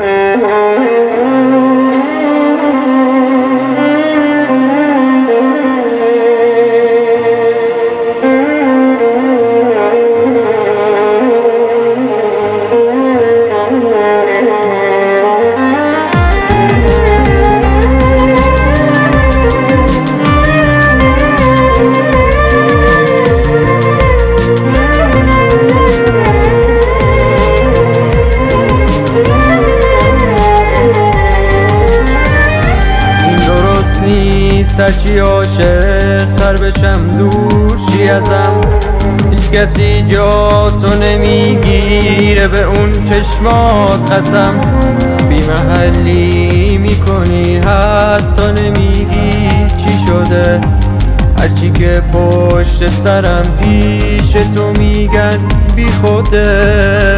سرچی عاشق تر بشم دور شی ازم، هیچ کسی جا تو نمیگیره به اون چشمات قسم. بی محلی میکنی حتی نمیگی چی شده، هرچی که پشت سرم پیش تو میگن بی خوده.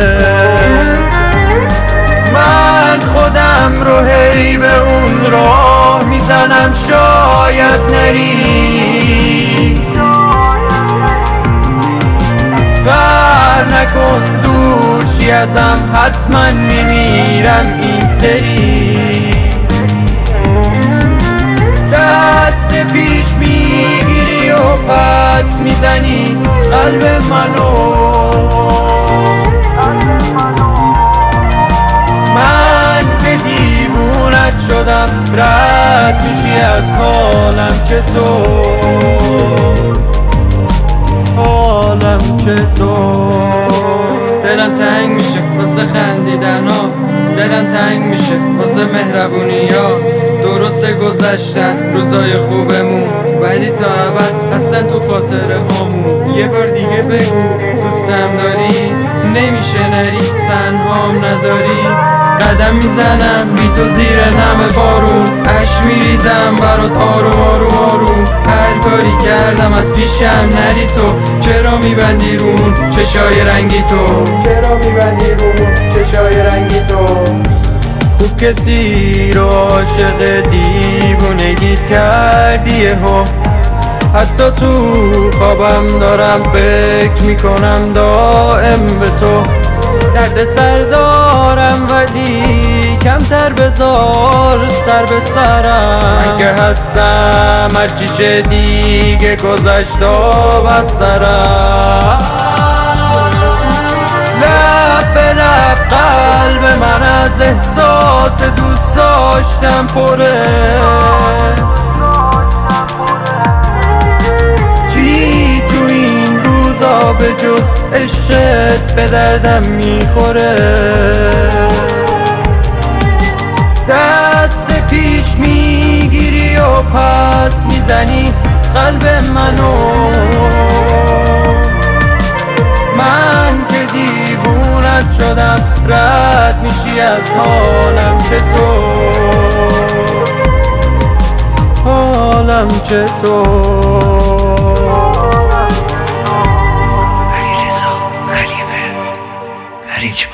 من خودم رو هی به اون راه میزنم شاید نری، بر نکن دور شی ازم حتما میمیرم این سری. دست پیش میگیری و پس میزنی قلب منو، من به دیوونت شدم رد میشی از حالم چطور. دلم تنگ میشه واسه خندیدن ها، دلم تنگ میشه واسه مهربونی ها. درسته گذشتن روزای خوبمون، ولی تا ابد هستن تو خاطره هامون. یه بار دیگه بگو دوستم داری، نمیشه نری تنهام نذاری. قدم میزنم بی تو زیر نم بارون، عشق میریزم برات آروم آروم آروم. هر کاری کردم از پیشم نری تو، چرا میبندی رون چشای رنگی تو، چرا میبندی رون چشای رنگی تو. خوب کسی رو عاشق دیوونگیت کردی ها، حتی تو خوابم دارم فکر میکنم دائم به تو. درد سر دارم ولی کمتر بذار سر به سرم، من که هستم هرچی شه دیگه گذشت و بس سرم. لب به لب قلب من از احساس دوست داشتم پره، چی تو این روزا به جز عشقت به دردم میخوره. دست پیش میگیری و پس میزنی قلب منو، من که دیوونت شدم رد میشی از حالم چطور. علیرضا خلیفه، فرید